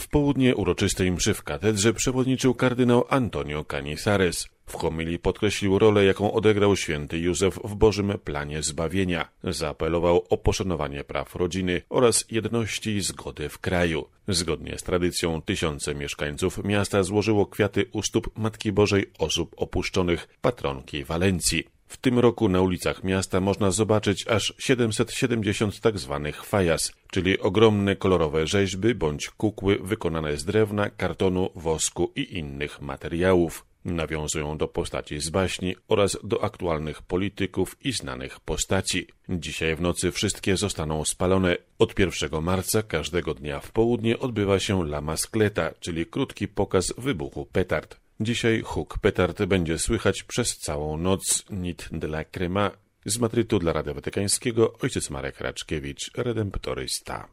południe uroczystej mszy w katedrze przewodniczył kardynał Antonio Canizares. W homilii podkreślił rolę, jaką odegrał święty Józef w Bożym planie zbawienia. Zaapelował o poszanowanie praw rodziny oraz jedności i zgody w kraju. Zgodnie z tradycją tysiące mieszkańców miasta złożyło kwiaty u stóp Matki Bożej osób opuszczonych, patronki Walencji. W tym roku na ulicach miasta można zobaczyć aż 770 tzw. fajas, czyli ogromne kolorowe rzeźby bądź kukły wykonane z drewna, kartonu, wosku i innych materiałów. Nawiązują do postaci z baśni oraz do aktualnych polityków i znanych postaci. Dzisiaj w nocy wszystkie zostaną spalone. Od 1 marca każdego dnia w południe odbywa się La Mascleta, czyli krótki pokaz wybuchu petard. Dzisiaj huk petard będzie słychać przez całą noc. Nit de la Crema. Z Madrytu dla Radia Watykańskiego ojciec Marek Raczkiewicz, redemptorysta.